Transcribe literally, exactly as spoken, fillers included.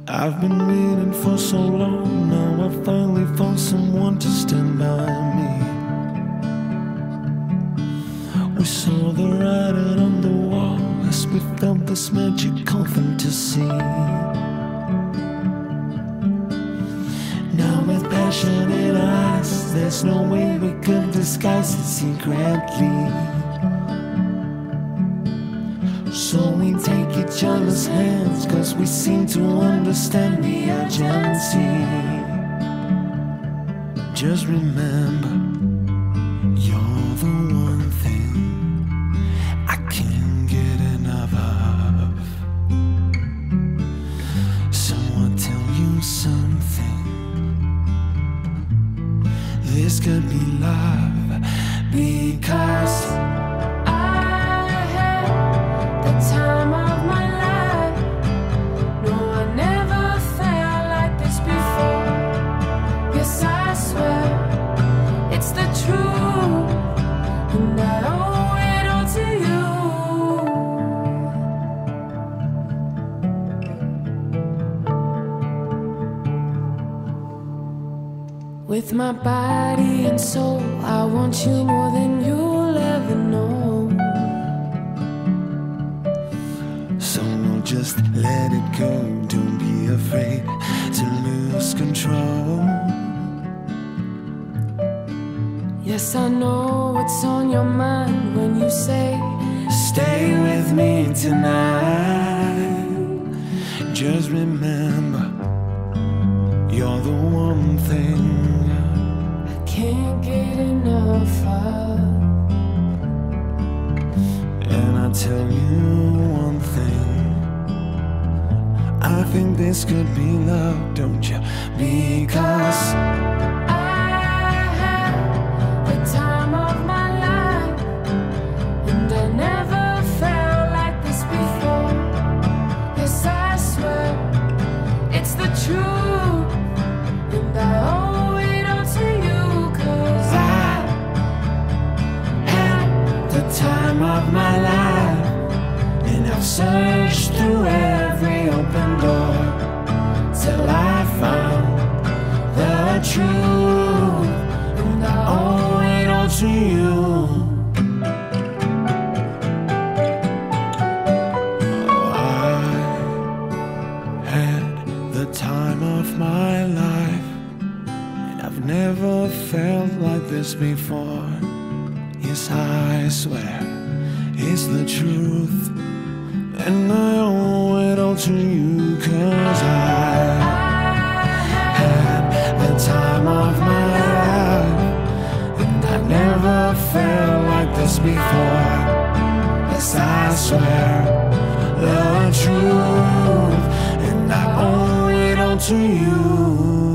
I've been waiting for so long, now I finally found someone to stand by me. We saw the writing on the wall as we felt this magical fantasy. Now with passion in our eyes, there's no way we could disguise it secretly. So we take each other's hands, cause we seem to understand the urgency. Just remember, you're the one thing I can't get enough of. So I'll tell you something, this could be love, because time of my life. No, I never felt like this before. Yes, I swear it's the truth, and I owe it all to you. With my body and soul, I want you more than you'll ever know. Just let it go, don't be afraid to lose control. Yes, I know what's on your mind when you say, stay with me tonight. Just remember, you're the one thing I can't get enough of. And I tell you one thing, I think this could be love, don't you? Because I had the time of my life, and I never felt like this before. Yes, I swear it's the truth, and I owe it all to you. Cause I had the time of my life, and I've searched through every open door till I found the truth, and I owe it all to you. Oh, I had the time of my life, and I've never felt like this before. Yes, I swear it's the truth, and I owe it all to you. Cause I had the time of my life, and I never felt like this before. Yes, I swear the truth, and I owe it all to you.